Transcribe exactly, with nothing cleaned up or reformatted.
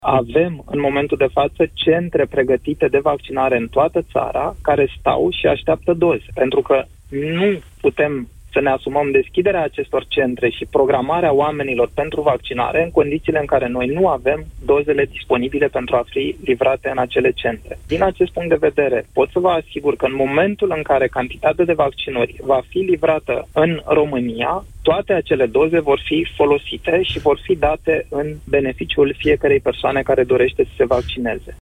Avem în momentul de față centre pregătite de vaccinare în toată țara care stau și așteaptă doze, pentru că nu putem să ne asumăm deschiderea acestor centre și programarea oamenilor pentru vaccinare în condițiile în care noi nu avem dozele disponibile pentru a fi livrate în acele centre. Din acest punct de vedere, pot să vă asigur că în momentul în care cantitatea de vaccinuri va fi livrată în România, toate acele doze vor fi folosite și vor fi date în beneficiul fiecărei persoane care dorește să se vaccineze.